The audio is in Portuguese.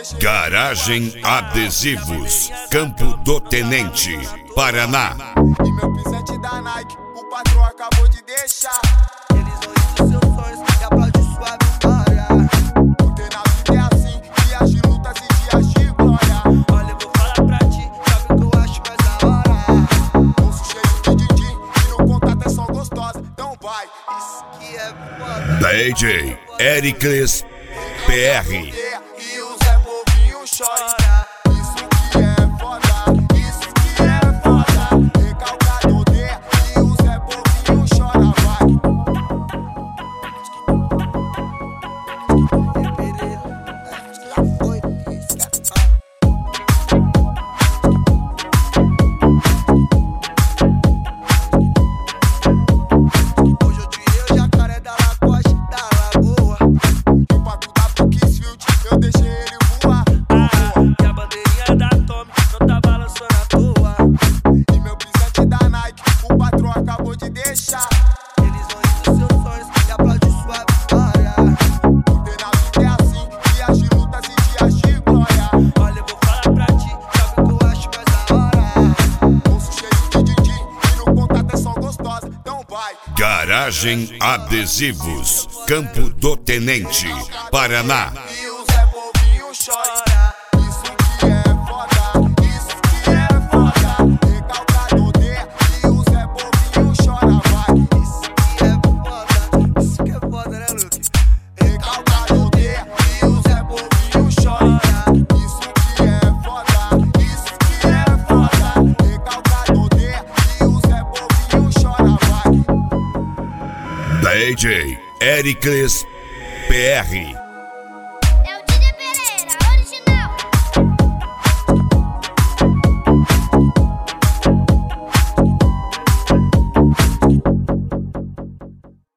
Garagem Adesivos, Campo do Tenente, Paraná. E meu pisante da Nike, o patrão acabou de deixar. Eles vão ir dos seus sonhos e aplaudir sua vitória. Porque na vida é assim, dias de lutas e dias de glória. Olha, eu vou falar pra ti, sabe o que eu acho mais da hora? Bolso cheio de din-din, e no contato é só gostosa. Então vai. Isso que é foda. DJ Ericles PR. E o Zé Povinho chora. Isso que é foda, isso que é foda. Recalcado D e o Zé Povinho chora, vai. Hoje eu tirei o jacaré da Lacoste, da Lagoa. E o pato da Bookfield, eu deixei ele voar. E a bandeirinha da Tommy não tá balançando à toa. E meu pisante da Nike, o patrão acabou de deixar. Eles vão ir dos seus sonhos e aplaudir sua vitória. Porque na vida é assim, dias de lutas e dias de glória. Olha, eu vou falar pra ti, sabe o que eu acho mais da hora? Bolso cheio de din-din, e no contato é só gostosa. Então vai. Garagem Adesivos, Campo do Tenente, Paraná. E o Zé Povinho chora. Isso que é foda, isso que é foda. Recalcado D e o Zé Povinho chora, vai. Isso que é foda, né, Luke? Recalcado D e o Zé Povinho chora. Isso que é foda, isso que é foda. Recalcado D e o Zé Povinho chora, vai. DJ Ericles PR.